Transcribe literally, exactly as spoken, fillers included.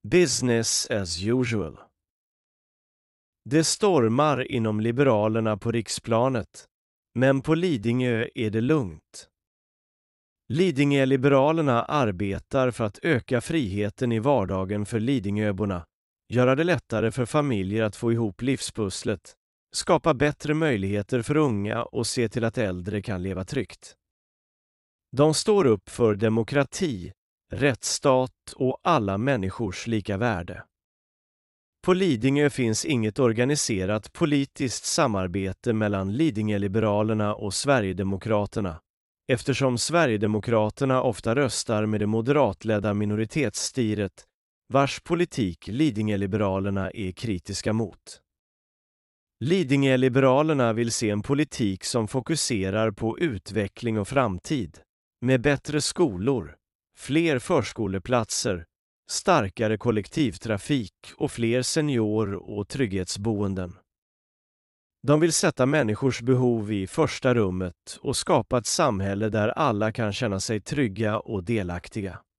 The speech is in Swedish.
Business as usual. Det stormar inom Liberalerna på riksplanet, men på Lidingö är det lugnt. Lidingö-liberalerna arbetar för att öka friheten i vardagen för Lidingöborna, göra det lättare för familjer att få ihop livspusslet, skapa bättre möjligheter för unga och se till att äldre kan leva tryggt. De står upp för demokrati, rättsstat och alla människors lika värde. På Lidingö finns inget organiserat politiskt samarbete mellan Lidingö-liberalerna och Sverigedemokraterna, eftersom Sverigedemokraterna ofta röstar med det moderatledda minoritetsstyret, vars politik Lidingö-liberalerna är kritiska mot. Lidingö-liberalerna vill se en politik som fokuserar på utveckling och framtid, med bättre skolor, fler förskoleplatser, starkare kollektivtrafik och fler senior- och trygghetsboenden. De vill sätta människors behov i första rummet och skapa ett samhälle där alla kan känna sig trygga och delaktiga.